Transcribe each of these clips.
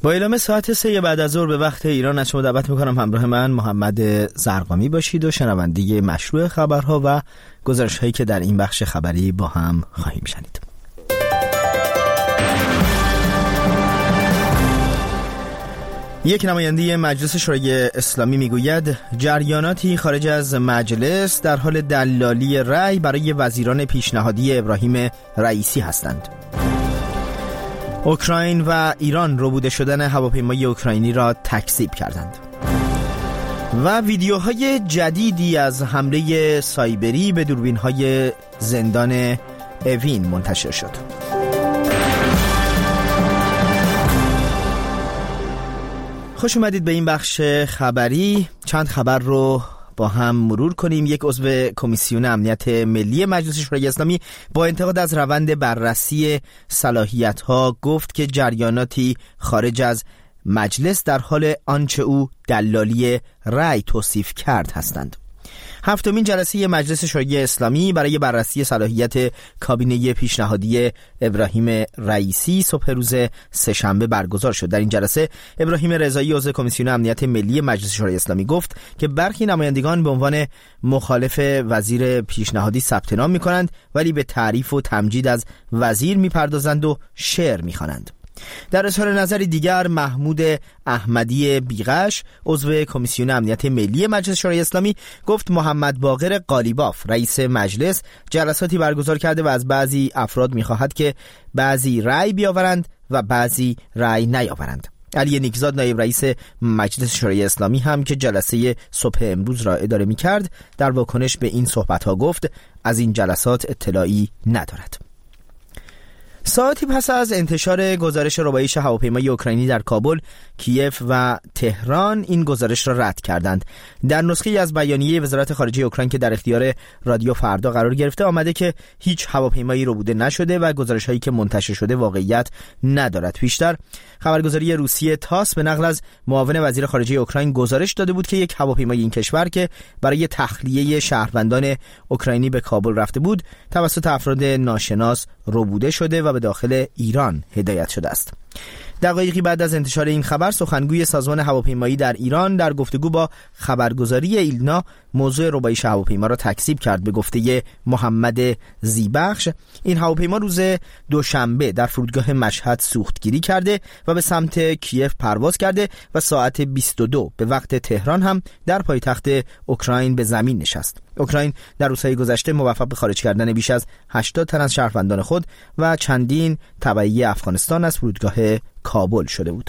با اعلام ساعت 3 بعد از ظهر به وقت ایران از شما دعوت میکنم همراه من محمد زرقامی باشید و شنونده مشروع خبرها و گزارش هایی که در این بخش خبری با هم خواهیم شنید. یک نماینده مجلس شورای اسلامی میگوید جریاناتی خارج از مجلس در حال دلالی رأی برای وزیران پیشنهادی ابراهیم رئیسی هستند. اوکراین و ایران ربوده شدن هواپیمای اوکراینی را تکذیب کردند. و ویدیوهای جدیدی از حمله سایبری به دوربین‌های زندان اوین منتشر شد. خوش اومدید به این بخش خبری. چند خبر رو با هم مرور کنیم. یک عضو کمیسیون امنیت ملی مجلس شورای اسلامی با انتقاد از روند بررسی صلاحیت‌ها گفت که جریاناتی خارج از مجلس در حال آنچه او دلالی رأی توصیف کرد هستند. هفتمین جلسه مجلس شورای اسلامی برای بررسی صلاحیت کابینه پیشنهادی ابراهیم رئیسی صبح روز سه‌شنبه برگزار شد. در این جلسه ابراهیم رضایی عضو کمیسیون امنیت ملی مجلس شورای اسلامی گفت که برخی نمایندگان به عنوان مخالف وزیر پیشنهادی ثبت نام می‌کنند ولی به تعریف و تمجید از وزیر می‌پردازند و شعر می‌خوانند. در اظهار نظری دیگر محمود احمدی بیغش عضو کمیسیون امنیت ملی مجلس شورای اسلامی گفت محمد باقر قالیباف رئیس مجلس جلساتی برگزار کرده و از بعضی افراد می‌خواهد که بعضی رأی بیاورند و بعضی رأی نیاورند. علی نیکزاد نایب رئیس مجلس شورای اسلامی هم که جلسه صبح امروز را اداره می‌کرد در واکنش به این صحبت‌ها گفت از این جلسات اطلاعی ندارد. ساعتی پس از انتشار گزارش ربایش هواپیمای اوکراینی در کابل، کیف و تهران این گزارش را رد کردند. در نسخه از بیانیه وزارت خارجه اوکراین که در اختیار رادیو فردا قرار گرفته آمده که هیچ هواپیمایی ربوده نشده و گزارش‌هایی که منتشر شده واقعیت ندارد. پیشتر خبرگزاری روسیه تاس به نقل از معاون وزیر خارجه اوکراین گزارش داده بود که یک هواپیمای این کشور که برای تخلیه شهروندان اوکراینی به کابل رفته بود توسط افراد ناشناس ربوده شده و به داخل ایران هدایت شده است. دقایقی بعد از انتشار این خبر سخنگوی سازمان هواپیمایی در ایران در گفتگو با خبرگزاری ایلنا موضوع ربایش هواپیما را تکذیب کرد. به گفته محمد زیبخش این هواپیما روز دوشنبه در فرودگاه مشهد سوختگیری کرده و به سمت کیف پرواز کرده و ساعت 22 به وقت تهران هم در پایتخت اوکراین به زمین نشست. اوکراین در روزهای گذشته موفق به خارج کردن بیش از 80 تن از شهروندان خود و چندین تبعی افغانستان از فرودگاه کابل شده بود.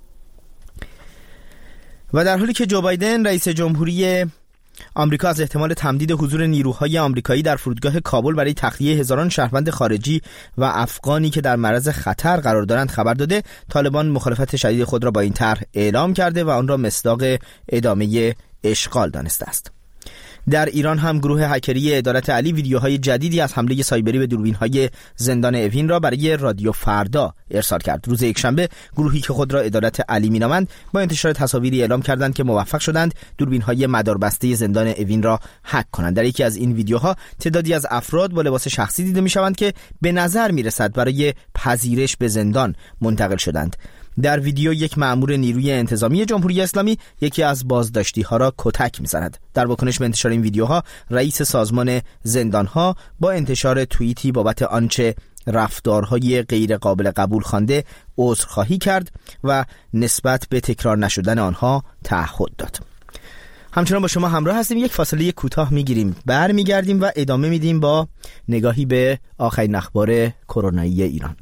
و در حالی که جو بایدن رئیس جمهوری آمریکا از احتمال تمدید حضور نیروهای آمریکایی در فرودگاه کابل برای تخلیه هزاران شهروند خارجی و افغانی که در معرض خطر قرار دارند خبر داده، طالبان مخالفت شدید خود را با این طرح اعلام کرده و آن را مصداق ادامه اشغال دانسته است. در ایران هم گروه هکری عدالت علی ویدیوهای جدیدی از حمله سایبری به دوربین‌های زندان اوین را برای رادیو فردا ارسال کرد. روز یکشنبه گروهی که خود را عدالت علی می‌نامند با انتشار تصاویری اعلام کردند که موفق شدند دوربین‌های مداربسته زندان اوین را هک کنند. در یکی از این ویدیوها تعدادی از افراد با لباس شخصی دیده می‌شوند که به نظر می‌رسد برای پذیرش به زندان منتقل شدند. در ویدیو یک مأمور نیروی انتظامی جمهوری اسلامی یکی از بازداشتی‌ها را کتک می‌زند. در واکنش به انتشار این ویدیوها رئیس سازمان زندان‌ها با انتشار توییتی بابت آنچه رفتارهای غیر قابل قبول خوانده عذرخواهی کرد و نسبت به تکرار نشدن آنها تعهد داد. همچنان با شما همراه هستیم. یک فاصله کوتاه میگیریم، برمیگردیم و ادامه میدیم با نگاهی به آخرین اخبار کرونایی ایران.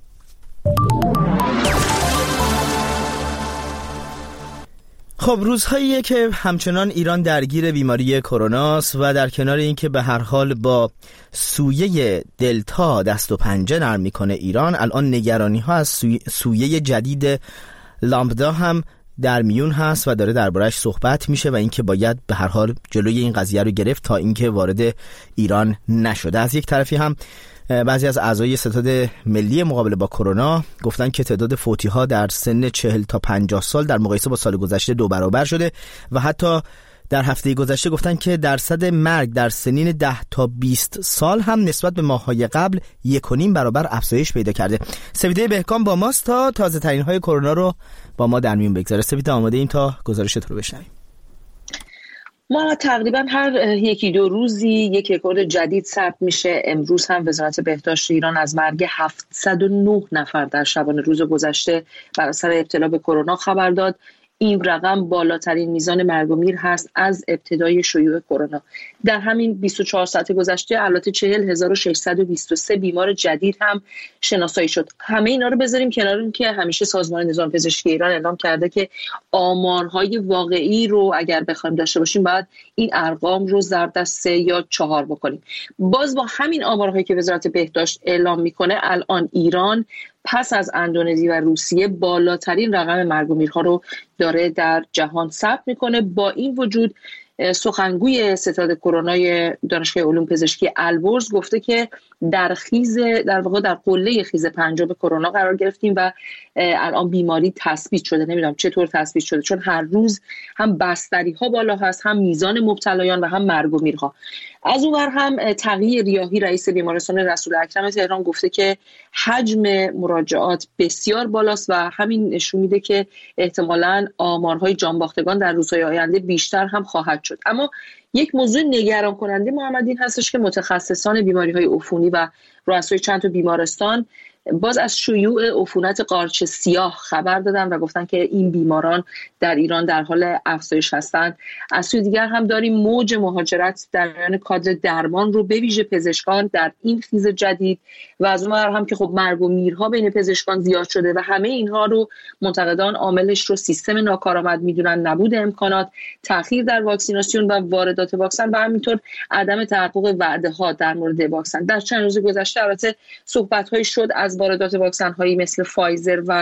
خب روزهاییه که همچنان ایران درگیر بیماری کرونا است و در کنار اینکه به هر حال با سویه دلتا دست و پنجه نرم میکنه ایران، الان نگرانی ها از سویه جدید لامبدا هم در میون هست و داره دربارش صحبت میشه و اینکه باید به هر حال جلوی این قضیه رو گرفت تا اینکه وارد ایران نشده. از یک طرفی هم بعضی از اعضای ستاد ملی مقابله با کرونا گفتن که تعداد فوتی‌ها در سن 40 تا 50 سال در مقایسه با سال گذشته 2 برابر شده و حتی در هفته گذشته گفتن که درصد مرگ در سنین 10 تا 20 سال هم نسبت به ماه‌های قبل 1.5 برابر افزایش پیدا کرده. سویده بهکام با ماست تا تازه ترین های کرونا رو با ما در میون بگذاره. سویده آماده ایم تا گزارش تو رو بشنویم. ما تقریبا هر یکی دو روزی یک رکورد جدید ثبت میشه. امروز هم وزارت بهداشت ایران از مرگ 709 نفر در شبانه روز گذشته بر اثر ابتلا به کرونا خبر داد. این رقم بالاترین میزان مرگ و میر هست از ابتدای شیوع کرونا. در همین 24 ساعت گذشته البته 40623 بیمار جدید هم شناسایی شد. همه اینا رو بذاریم کنار این که همیشه سازمان نظام پزشکی ایران اعلام کرده که آمارهای واقعی رو اگر بخوایم داشته باشیم باید این ارقام رو ضرب در 3 یا 4 بکنیم. باز با همین آمارهایی که وزارت بهداشت اعلام میکنه الان ایران پس از اندونزی و روسیه بالاترین رقم مرگ و میرها رو داره در جهان ثبت میکنه. با این وجود سخنگوی ستاد کرونای دانشگاه علوم پزشکی البرز گفته که در واقع در قله خیز پنجم کرونا قرار گرفتیم و الان بیماری تثبیت شده. نمیدونم چطور تثبیت شده، چون هر روز هم بستری ها بالا هست، هم میزان مبتلایان و هم مرگ و میرها. از اونور هم تقی ریاحی رئیس بیمارستان رسول اکرم تهران گفته که حجم مراجعات بسیار بالاست و همین نشون میده که احتمالاً آمارهای جانباختگان در روزهای آینده بیشتر هم خواهد شد. اما یک موضوع نگران کننده محمد این هستش که متخصصان بیماری‌های عفونی و رؤسای چند تا بیمارستان باز از شیوع عفونت قارچ سیاه خبر دادن و گفتن که این بیماران در ایران در حال افزایش هستند. از سوی دیگر هم داریم موج مهاجرت در میان کادر درمان رو به ویژه پزشکان در این خیز جدید و از اون هم که خب مرگ و میرها بین پزشکان زیاد شده و همه اینها رو منتقدان عاملش رو سیستم ناکارآمد میدونن، نبود امکانات، تأخیر در واکسیناسیون و واردات واکسن و همینطور عدم تحقق وعده ها در مورد واکسن. در چند روز گذشته البته صحبت‌هایی شد از واردات واکسن هایی مثل فایزر و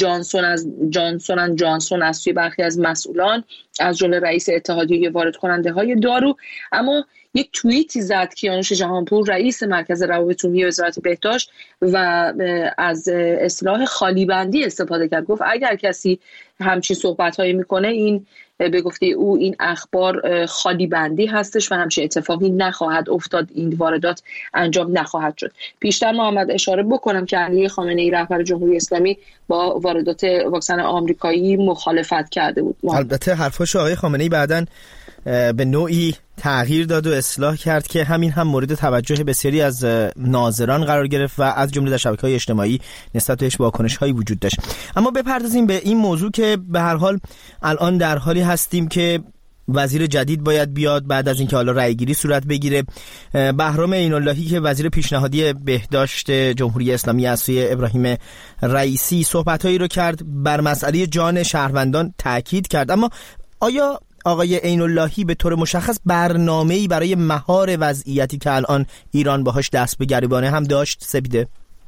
جانسون از سوی برخی از مسئولان از جمله رئیس اتحادیه وارد کننده های دارو. اما یک توییتی زد کیانوش جهانپور رئیس مرکز روابط عمومی وزارت بهداشت و از اصطلاح خالی بندی استفاده کرد. گفت اگر کسی همچین صحبت‌هایی میکنه این به گفته او این اخبار خالی بندی هستش و همچین اتفاقی نخواهد افتاد، این واردات انجام نخواهد شد. پیشتر محمد اشاره بکنم که علی خامنه‌ای رهبر جمهوری اسلامی با واردات واکسن آمریکایی مخالفت کرده بود. البته حرفاش آقای خامنه‌ای بعداً به نوعی تغییر داد و اصلاح کرد که همین هم مورد توجه بسیاری از ناظران قرار گرفت و از جمله در شبکه‌های اجتماعی نسبت بهش واکنش‌هایی وجود داشت. اما بپردازیم به این موضوع که به هر حال الان در حالی هستیم که وزیر جدید باید بیاد بعد از اینکه حالا رأی‌گیری صورت بگیره. بهرام عین‌اللهی که وزیر پیشنهادی بهداشت جمهوری اسلامی از سوی ابراهیم رئیسی صحبت‌هایی رو کرد، بر مسئله جان شهروندان تاکید کرد. اما آیا آقای عین‌اللهی به طور مشخص برنامه‌ای برای مهار وضعیتی که الان ایران باهاش دست به گریبانه هم داشت سپیده؟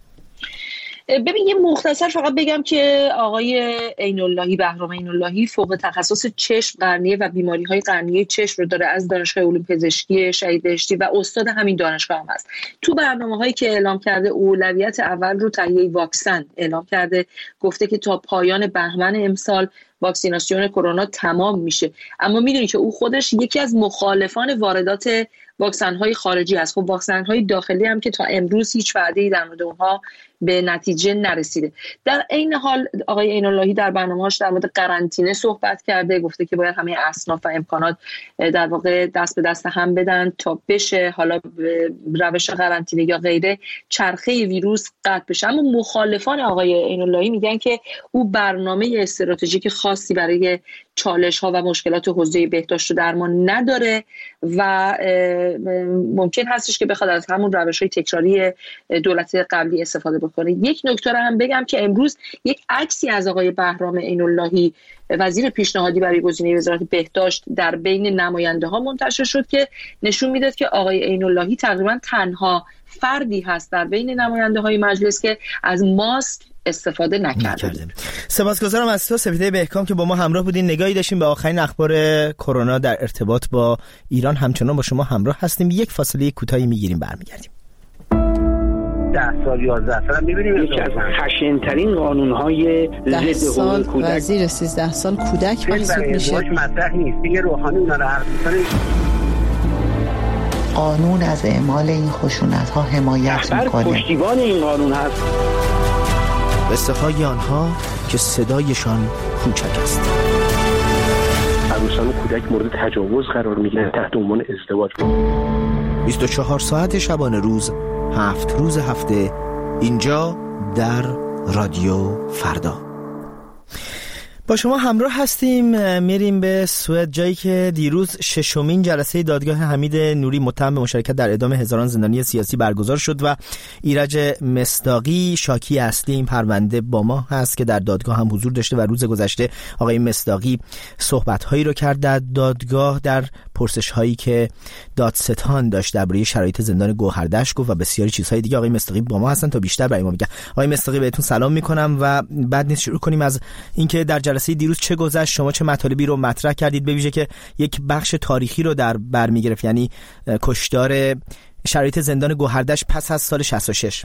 ببین یه مختصر فقط بگم که آقای عین‌اللهی بهرام عین‌اللهی فوق تخصص چشم قرنیه و بیماری‌های قرنیه چشم رو داره از دانشگاه علوم پزشکی شهید بهشتی و استاد همین دانشگاه هم هست. تو برنامه‌هایی که اعلام کرده اولویت اول رو تهیه واکسن اعلام کرده، گفته که تا پایان بهمن امسال واکسیناسیون کرونا تمام میشه. اما میدونی که او خودش یکی از مخالفان واردات واکسن‌های خارجی است. خب واکسن‌های داخلی هم که تا امروز هیچ وعده‌ای در مورد اونها به نتیجه نرسیده. در عین حال آقای عین‌اللهی در برنامه‌اش در مورد قرنطینه صحبت کرده، گفته که باید همه اصناف و امکانات در واقع دست به دست هم بدن تا بشه حالا روش قرنطینه یا غیره چرخه ویروس قطع بشه. اما مخالفان آقای عین‌اللهی میگن که او برنامه استراتژیک خاصی برای چالش‌ها و مشکلات حوزه بهداشت و درمان نداره و ممکن هستش که بخواد از همون روش‌های تکراری دولت قبلی استفاده بکنه. یک نکته رو هم بگم که امروز یک عکسی از آقای بهرام عین‌اللهی وزیر پیشنهادی برای گزینه وزارت بهداشت در بین نماینده‌ها منتشر شد که نشون میداد که آقای عین‌اللهی تقریباً تنها فردی هست در بین نماینده‌های مجلس که از ماسک استفاده نکرده. سپاسگزارم از تو سپیده بهکام که با ما همراه بودین. نگاهی داشتیم به آخرین اخبار کرونا در ارتباط با ایران. همچنان با شما همراه هستیم. یک فاصله کوتاهی میگیریم، برمیگردیم. 10 سال 11 سال می‌بینیم یکی از خشن‌ترین قانون‌های ضد حقوق کودک زیر 13 سال کودک محسوب میشه. مطرح نیست دیگه. روحانی اونا رو حرف می‌زنه. قانون از اعمال این خشونت‌ها حمایت می‌کنه. پشتیبان این قانون هست. قصه های آنها که صدایشان کوچک است. عروسان و کودک مورد تجاوز قرار میگیرن تحت عنوان ازدواج. 24 ساعت شبانه روز 7 روز هفته اینجا در رادیو فردا با شما همراه هستیم. میریم به سوئد، جایی که دیروز 6مین جلسه دادگاه حمید نوری متهم به مشارکت در اعدام هزاران زندانی سیاسی برگزار شد و ایرج مصداقی شاکی اصلی این پرونده با ما هست که در دادگاه هم حضور داشته و روز گذشته آقای مصداقی صحبت‌هایی رو کرد در دادگاه در پرسش‌هایی که دادستان داشت درباره شرایط زندان گوهردشت گفت و بسیاری چیزهای دیگه. آقای مصداقی با ما هستن تا بیشتر برای ما بگن. آقای مصداقی بهتون سلام می‌کنم و بعد نیست شروع کنیم از اینکه در جلسه دیروز چه گذشت، شما چه مطالبی رو مطرح کردید، به ویژه که یک بخش تاریخی رو در بر می‌گرفت، یعنی کشتار شرایط زندان گوهردشت پس از سال 66.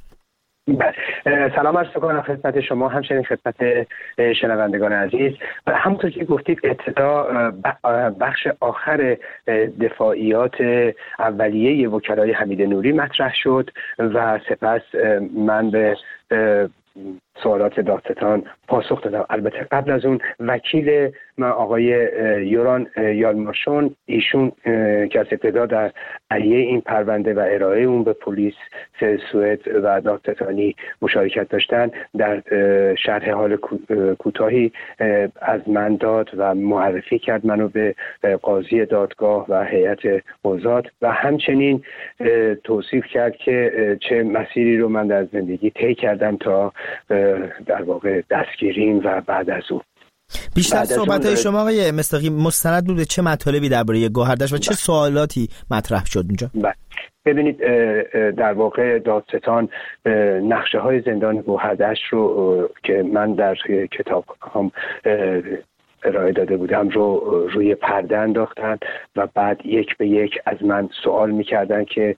سلام عرض می‌کنم خدمت شما، همچنین خدمت شنوندگان عزیز. همونطور که گفتید ابتدا بخش آخر دفاعیات اولیه وکلای حمید نوری مطرح شد و سپس من به سوالات دادستان پاسخ دادم. البته قبل از اون وکیل من آقای یوران یالماشون، ایشون که از ابتدا در علیه این پرونده و ارائه اون به پلیس سوئد و دادستانی مشارکت داشتن، در شرح حال کوتاهی از من داد و معرفی کرد منو به قاضی دادگاه و هیئت قضات و همچنین توصیف کرد که چه مسیری رو من در زندگی طی کردم تا در واقع دستگیریم و بعد از اون. بیشتر صحبت‌های شما آقای مصداقی مستند بود به چه مطالبی درباره گوهردشت و چه سوالاتی مطرح شد اونجا؟ ببینید در واقع دادستان نقشه‌های زندان گوهردشت رو که من در کتاب هم ارائه داده بودم رو روی پرده انداختن و بعد یک به یک از من سوال می‌کردن که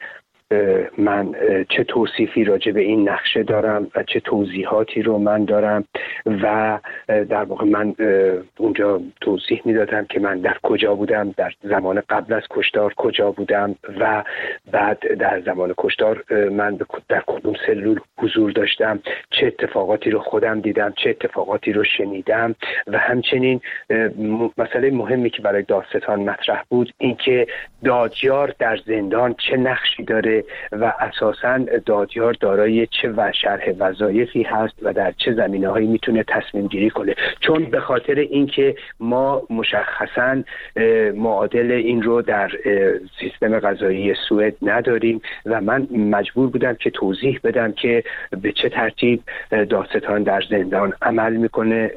من چه توصیفی راجع به این نقشه دارم و چه توضیحاتی رو من دارم و در واقع من اونجا توضیح میدادم که من در کجا بودم، در زمان قبل از کشتار کجا بودم و بعد در زمان کشتار من در کدوم سلول حضور داشتم، چه اتفاقاتی رو خودم دیدم، چه اتفاقاتی رو شنیدم و همچنین مسئله مهمی که برای دادستان مطرح بود این که دادیار در زندان چه نقشی داره و اساساً دادیار دارای چه شرح وظایفی هست و در چه زمینه‌هایی میتونه تصمیم گیری کنه، چون به خاطر اینکه ما مشخصاً معادل این رو در سیستم قضایی سوئد نداریم و من مجبور بودم که توضیح بدم که به چه ترتیب دادستان در زندان عمل میکنه،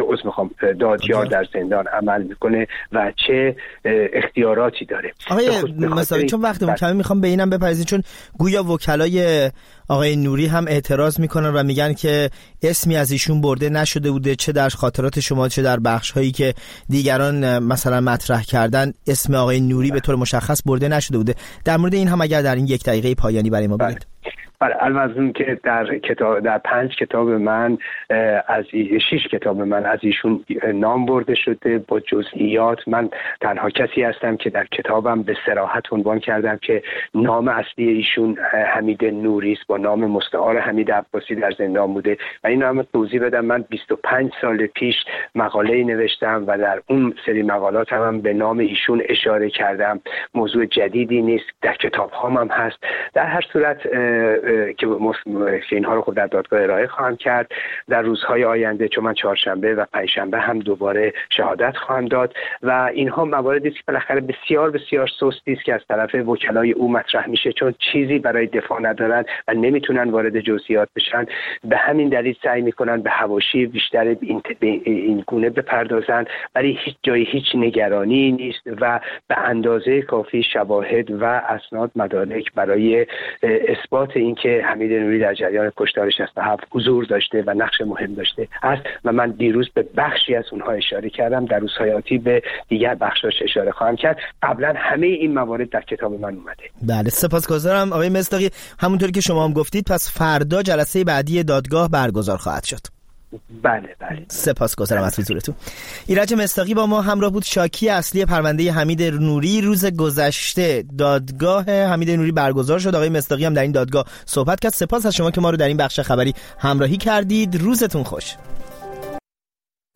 دادیار در زندان عمل میکنه و چه اختیاراتی داره. آقای مصداقی چون وقتمون کمی میخوام به اینم بپردازید، چون گویا وکلای آقای نوری هم اعتراض میکنن و میگن که اسمی از ایشون برده نشده بوده، چه در خاطرات شما چه در بخش هایی که دیگران مثلا مطرح کردن اسم آقای نوری به طور مشخص برده نشده بوده. در مورد این هم اگر در این 1 دقیقه پایانی برای ما بگید. البته که در 5 کتاب من از 6 کتاب من از ایشون نام برده شده با جزئیات. من تنها کسی هستم که در کتابم به صراحت عنوان کردم که نام اصلی ایشون حمید نوری است، با نام مستعار حمید عباسی در زندان بوده و این هم توضیح بدم. من 25 سال پیش مقاله‌ای نوشتم و در اون سری مقالات هم به نام ایشون اشاره کردم. موضوع جدیدی نیست، در کتاب‌هام هم هست. در هر صورت که اینها رو خود در دادگاه ارائه خواهم کرد در روزهای آینده، چون من چهارشنبه و پنجشنبه هم دوباره شهادت خواهم داد و اینها مواردی است که بالاخره بسیار بسیار سستی است که از طرف وکلای او مطرح میشه، چون چیزی برای دفاع ندارن و نمیتونن وارد جزئیات بشن. به همین دلیل سعی میکنن به حواشی بیشتر این گونه بپردازن، ولی هیچ جای هیچ نگرانی نیست و به اندازه کافی شواهد و اسناد مدارک برای اثبات این اینکه حمید نوری در جریان کشتار 67 حضور داشته و نقش مهم داشته است و من دیروز به بخشی از اونها اشاره کردم. در روزهای آتی به دیگر بخشاش اشاره خواهم کرد. قبلا همه این موارد در کتاب من اومده. بله، سپاسگزارم آقای مصداقی. همونطوری که شما هم گفتید پس فردا جلسه بعدی دادگاه برگزار خواهد شد. بله. سپاسگزارم از حضورتون. ایرج مصداقی با ما همراه بود، شاکی اصلی پرونده حمید نوری. روز گذشته دادگاه حمید نوری برگزار شد. آقای مصداقی هم در این دادگاه صحبت کرد. سپاس از شما که ما رو در این بخش خبری همراهی کردید. روزتون خوش.